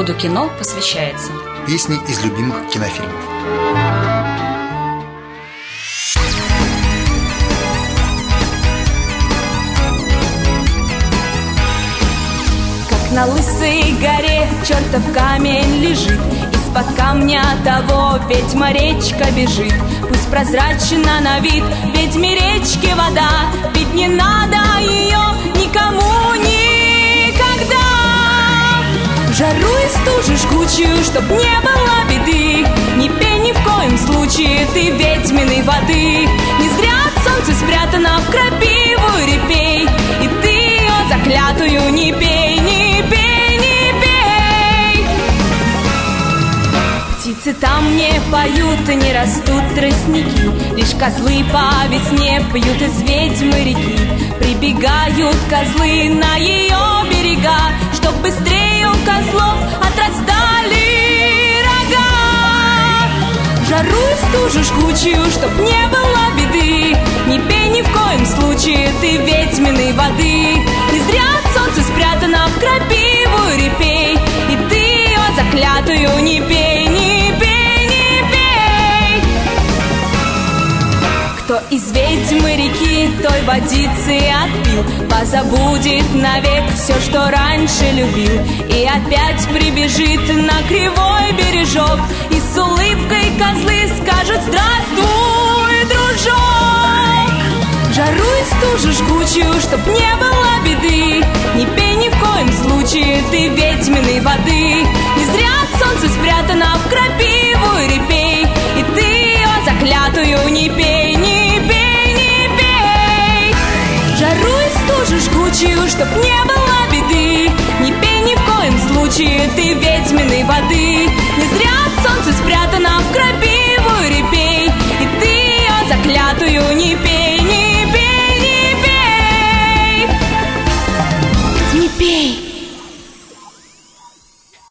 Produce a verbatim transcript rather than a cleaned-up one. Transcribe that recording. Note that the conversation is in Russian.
народу кино посвящается. Песни из любимых кинофильмов. На лысой горе чертов камень лежит, из-под камня того ведьма речка бежит. Пусть прозрачна на вид ведьме речки вода, ведь не надо ее никому никогда. В жару и стужу жгучую, чтоб не было беды, не пей ни в коем случае ты ведьминой воды. Не зря от солнца спрятана в крапиву репей, и ты ее заклятую не пей, не пей, не пей. Птицы там не поют, не растут тростники, лишь козлы по весне пьют из ведьмы реки. Прибегают козлы на ее берега, чтоб быстрее у козлов отрастали рога. В жару и стужу жгучую, чтоб не было беды, не пей ни в коем случае ты ведьминой воды. Не зря от солнца спрятана в крапиву репей, и ты ее заклятую не пей, не пей, не пей. Кто из ведьмы реки той водицы отпил, позабудет навек все, что раньше любил, и опять прибежит на кривой бережок, и с улыбкой козлы скажут: здравствуй, дружок. В жару и стужу жгучую, чтоб не было беды, не пей ни в коем случае ты ведьминой воды. Не зря от солнца спрятана в крапиву репей, и ты ее заклятую не пей, не пей, не пей. В жару и стужу жгучую, чтоб не было беды, не пей ни в коем случае ты ведьминой воды.